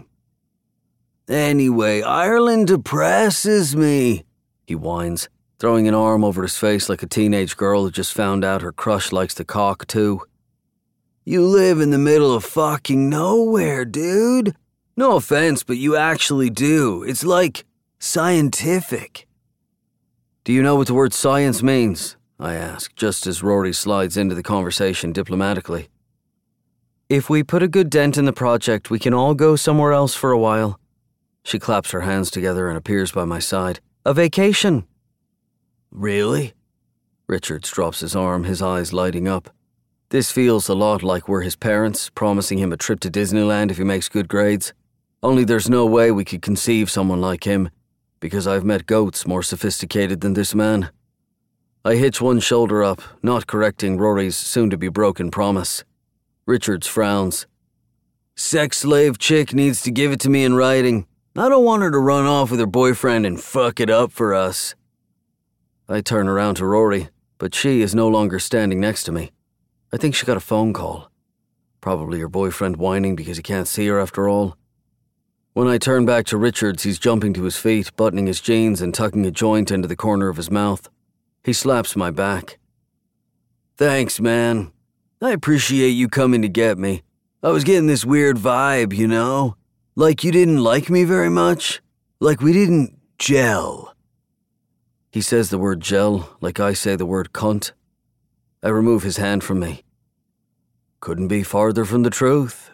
Anyway, Ireland depresses me, he whines, throwing an arm over his face like a teenage girl who just found out her crush likes to cock too. You live in the middle of fucking nowhere, dude. No offense, but you actually do. It's like scientific. Do you know what the word science means? I ask, just as Rory slides into the conversation diplomatically. If we put a good dent in the project, we can all go somewhere else for a while. She claps her hands together and appears by my side. A vacation. Really? Richards drops his arm, his eyes lighting up. This feels a lot like we're his parents, promising him a trip to Disneyland if he makes good grades. Only there's no way we could conceive someone like him, because I've met goats more sophisticated than this man. I hitch one shoulder up, not correcting Rory's soon-to-be broken promise. Richards frowns. Sex slave chick needs to give it to me in writing. I don't want her to run off with her boyfriend and fuck it up for us. I turn around to Rory, but she is no longer standing next to me. I think she got a phone call. Probably her boyfriend whining because he can't see her after all. When I turn back to Richards, he's jumping to his feet, buttoning his jeans and tucking a joint into the corner of his mouth. He slaps my back. Thanks, man. I appreciate you coming to get me. I was getting this weird vibe, you know? Like you didn't like me very much. Like we didn't gel. He says the word gel like I say the word cunt. I remove his hand from me. Couldn't be farther from the truth.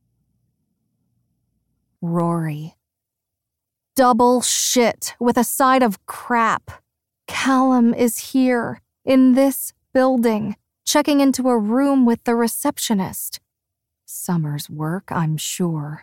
Rory. Double shit with a side of crap. Callum is here, in this building, checking into a room with the receptionist. Summer's work, I'm sure.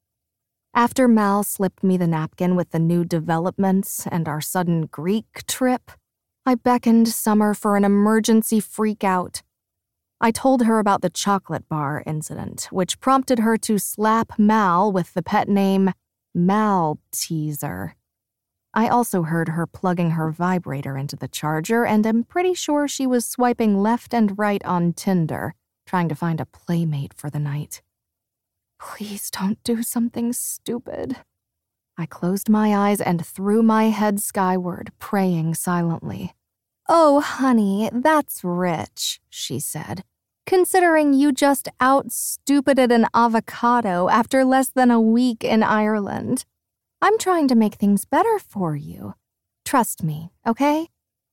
After Mal slipped me the napkin with the new developments and our sudden Greek trip, I beckoned Summer for an emergency freak-out. I told her about the chocolate bar incident, which prompted her to slap Mal with the pet name Mal Teaser. I also heard her plugging her vibrator into the charger, and am pretty sure she was swiping left and right on Tinder, trying to find a playmate for the night. Please don't do something stupid. I closed my eyes and threw my head skyward, praying silently. Oh, honey, that's rich, she said, considering you just out-stupided an avocado after less than a week in Ireland. I'm trying to make things better for you. Trust me, okay?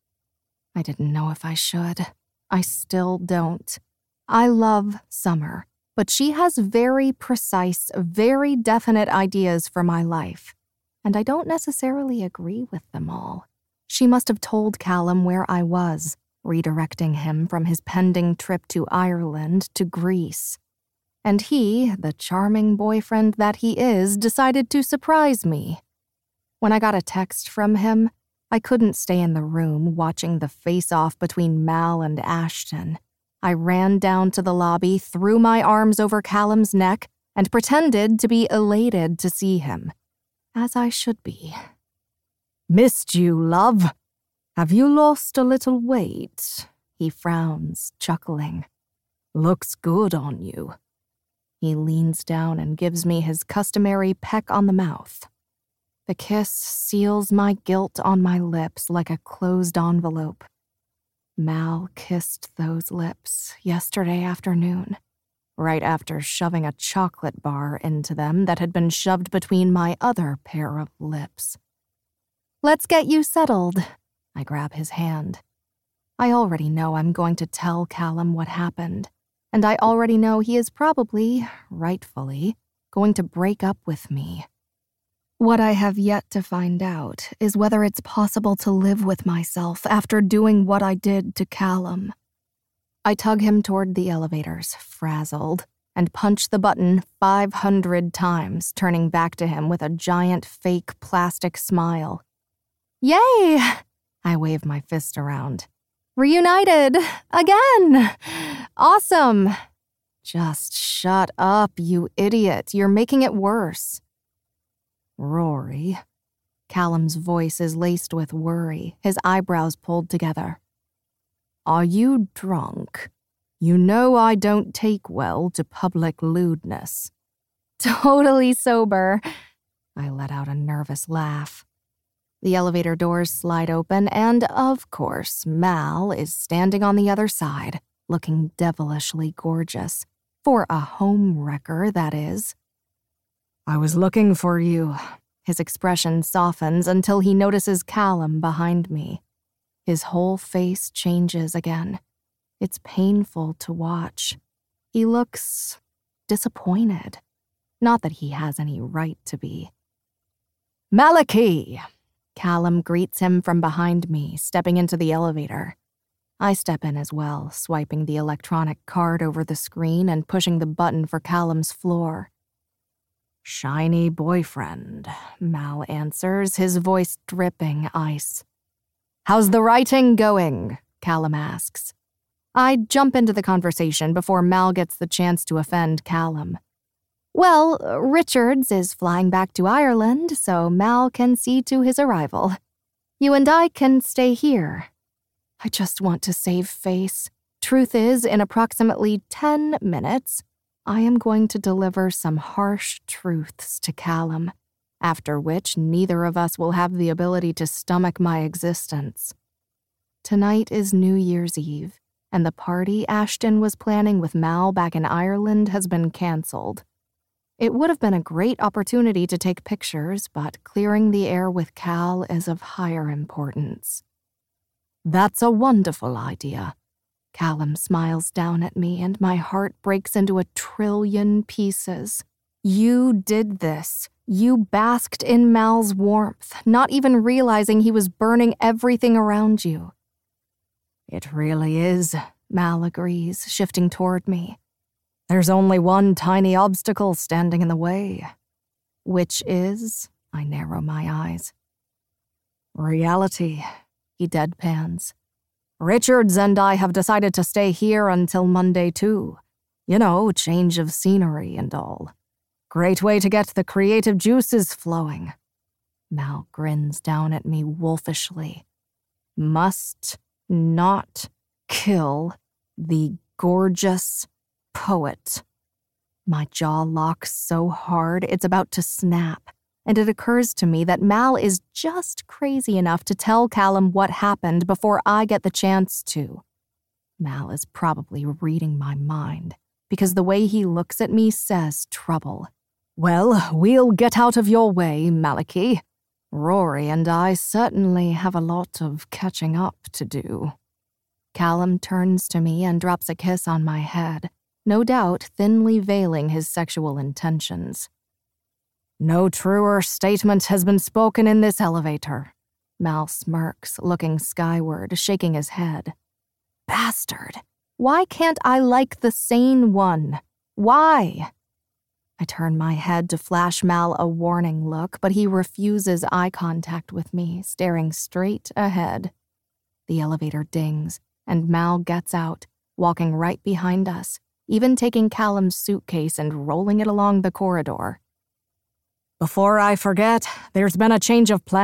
I didn't know if I should. I still don't. I love Summer, but she has very precise, very definite ideas for my life, and I don't necessarily agree with them all. She must have told Callum where I was, redirecting him from his pending trip to Ireland to Greece. And he, the charming boyfriend that he is, decided to surprise me. When I got a text from him, I couldn't stay in the room watching the face-off between Mal and Ashton. I ran down to the lobby, threw my arms over Callum's neck, and pretended to be elated to see him, as I should be. Missed you, love. Have you lost a little weight? He frowns, chuckling. Looks good on you. He leans down and gives me his customary peck on the mouth. The kiss seals my guilt on my lips like a closed envelope. Mal kissed those lips yesterday afternoon, right after shoving a chocolate bar into them that had been shoved between my other pair of lips. Let's get you settled. I grab his hand. I already know I'm going to tell Callum what happened, and I already know he is probably, rightfully, going to break up with me. What I have yet to find out is whether it's possible to live with myself after doing what I did to Callum. I tug him toward the elevators, frazzled, and punch the button five hundred times, turning back to him with a giant fake plastic smile. Yay! I wave my fist around. Reunited! Again! Awesome! Just shut up, you idiot. You're making it worse. Rory. Callum's voice is laced with worry, his eyebrows pulled together. Are you drunk? You know I don't take well to public lewdness. Totally sober. I let out a nervous laugh. The elevator doors slide open, and, of course, Mal is standing on the other side, looking devilishly gorgeous. For a home wrecker, that is. I was looking for you. His expression softens until he notices Callum behind me. His whole face changes again. It's painful to watch. He looks disappointed. Not that he has any right to be. Malachi! Callum greets him from behind me, stepping into the elevator. I step in as well, swiping the electronic card over the screen and pushing the button for Callum's floor. Shiny boyfriend, Mal answers, his voice dripping ice. How's the writing going? Callum asks. I jump into the conversation before Mal gets the chance to offend Callum. Well, Richards is flying back to Ireland, so Mal can see to his arrival. You and I can stay here. I just want to save face. Truth is, in approximately ten minutes, I am going to deliver some harsh truths to Callum, after which neither of us will have the ability to stomach my existence. Tonight is New Year's Eve, and the party Ashton was planning with Mal back in Ireland has been cancelled. It would have been a great opportunity to take pictures, but clearing the air with Cal is of higher importance. That's a wonderful idea. Callum smiles down at me, and my heart breaks into a trillion pieces. You did this. You basked in Mal's warmth, not even realizing he was burning everything around you. It really is, Mal agrees, shifting toward me. There's only one tiny obstacle standing in the way. Which is, I narrow my eyes. Reality, he deadpans. Richards and I have decided to stay here until Monday, too. You know, change of scenery and all. Great way to get the creative juices flowing. Mal grins down at me wolfishly. Must not kill the gorgeous poet. My jaw locks so hard it's about to snap, and it occurs to me that Mal is just crazy enough to tell Callum what happened before I get the chance to. Mal is probably reading my mind, because the way he looks at me says trouble. Well, we'll get out of your way, Malachi. Rory and I certainly have a lot of catching up to do. Callum turns to me and drops a kiss on my head, no doubt thinly veiling his sexual intentions. No truer statement has been spoken in this elevator. Mal smirks, looking skyward, shaking his head. Bastard! Why can't I like the sane one? Why? I turn my head to flash Mal a warning look, but he refuses eye contact with me, staring straight ahead. The elevator dings, and Mal gets out, walking right behind us, even taking Callum's suitcase and rolling it along the corridor. Before I forget, there's been a change of plans.